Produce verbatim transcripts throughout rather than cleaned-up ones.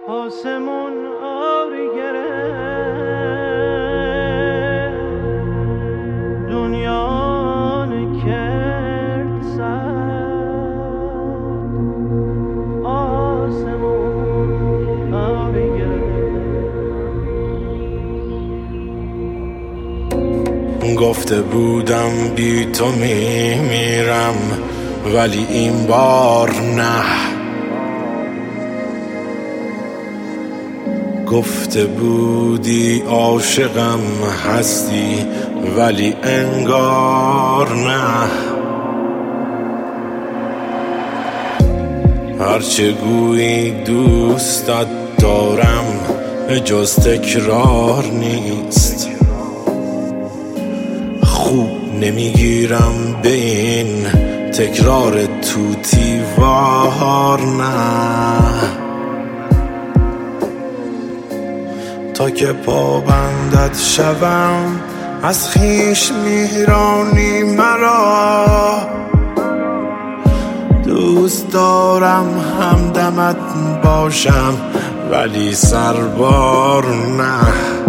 آسمون آری گرفت، دنیا نکرد سر. آسمون آری گرفت. گفته بودم بی تو میمیرم، ولی این بار نه. گفته بودی عاشقم هستی، ولی انگار نه. هرچه گویی دوستت دارم جز تکرار نیست. خوب نمیگیرم به این تکرار توتی وار نه. تا که پابندت شوم از خویش میرانی مرا. دوست دارم همدمت باشم ولی سربار نه.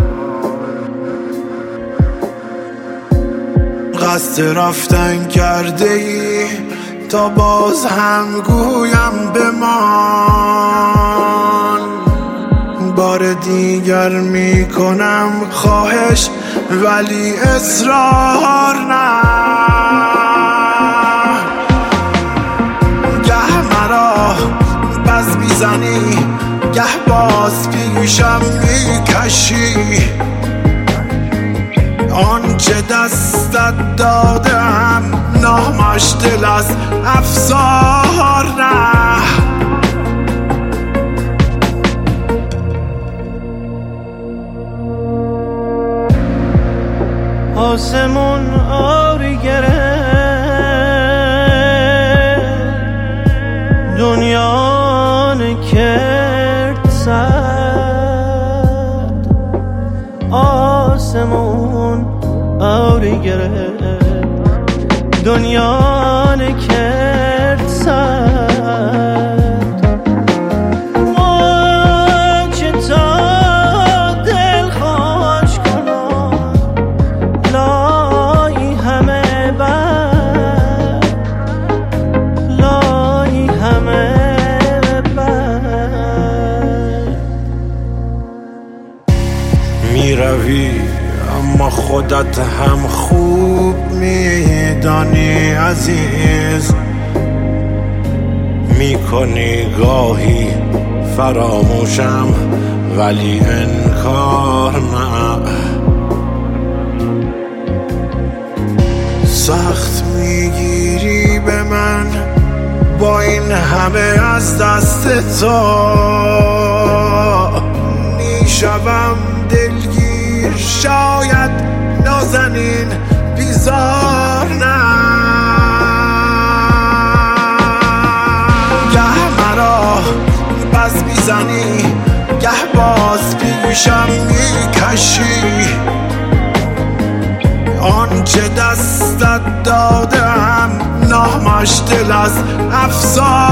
قصد رفتن کرده ای تا باز هم گویم بمان. بار دیگر میکنم خواهش ولی اصرار نه. گه مرا بز میزنی گه باز پیشم میکشی. آنچه دستت دادم نامش دل از افسار نه. آسمون آری گرفت، دنیا نکرد سد. آسمون آری گرفت، دنیا نکرد سد. میروی اما خودت هم خوب میدانی عزیز. میکنی گاهی فراموشم ولی انکار نه. سخت میگیری به من با این همه از دست تو. میشوم دلگیر شاید نازنین بیزار نه. گه مرا بز میزنی گه باز پیشم میکشی. آنچه دستت دادم نامش دل از افسار